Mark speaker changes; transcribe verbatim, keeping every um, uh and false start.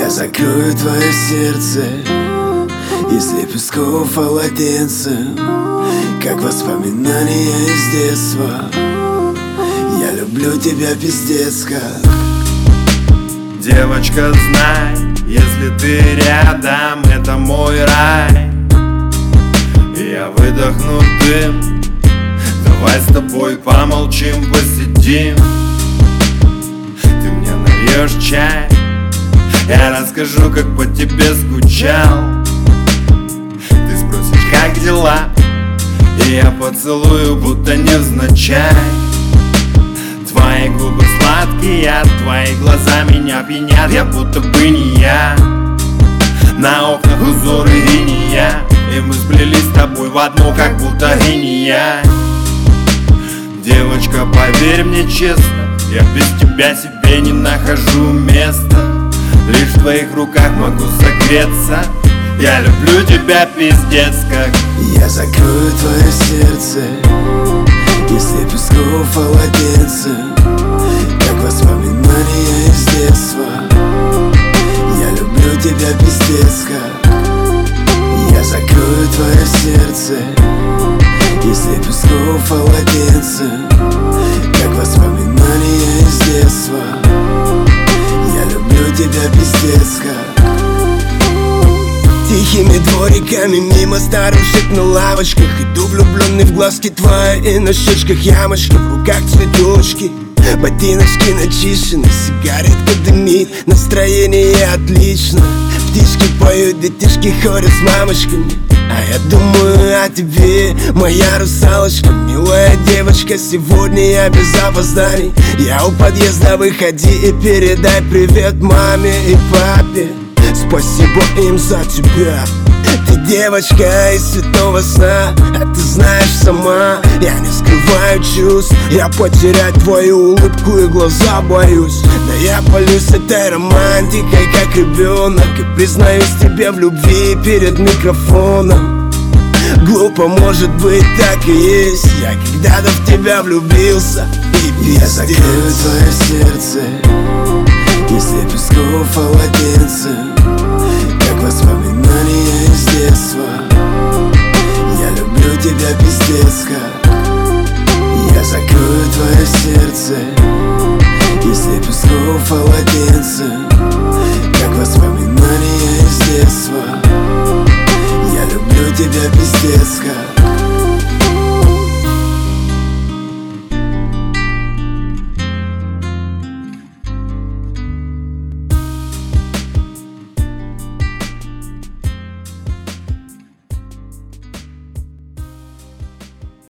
Speaker 1: Я закрою твое сердце, если песков полотенцем, как воспоминания из детства. Я люблю тебя пиздец как.
Speaker 2: Девочка, знай, если ты рядом, это мой рай. Я выдохну дым, давай с тобой помолчим, посидим. Ты мне нальешь чай, я расскажу, как по тебе скучал. Ты спросишь, как дела, и я поцелую, будто невзначай. Твои губы сладкие, твои глаза меня пьянят, я будто бы не я. На окнах узоры иния, и мы сплелись с тобой в одну, как будто иния. Девочка, поверь мне честно, я без тебя себе не нахожу места. Лишь в твоих руках могу согреться. Я люблю тебя пиздец как.
Speaker 1: Я закрою твое сердце, если песков полотенцем, как воспоминания из детства. Я люблю тебя пиздец как. Я закрою твое сердце, если песков полотенцем, как воспоминания из детства. Я люблю тебя пиздец как. Тихими двориками мимо старушек на лавочках иду влюбленный в глазки твои, и на щечках ямочки, в руках цветочки, ботиночки начищены, сигаретка дымит, настроение отлично. Птички поют, детишки ходят с мамочками, а я думаю о тебе, моя русалочка. Милая девочка, сегодня я без опозданий. Я у подъезда, выходи и передай привет маме и папе. Спасибо им за тебя. Ты девочка из святого сна, а ты знаешь сама, я не скрываю чувств. Я потерять твою улыбку и глаза боюсь. Да я палюсь этой романтикой, как ребенок, и признаюсь тебе в любви перед микрофоном. Глупо, может быть, так и есть. Я когда-то в тебя влюбился, и я закрою твое сердце, если песков полотенцем, как воспоминания из детства. Я люблю тебя пиздец как. Я закрою твое сердце, если песков полотенцем, как воспоминания из детства. Я люблю тебя пиздец как.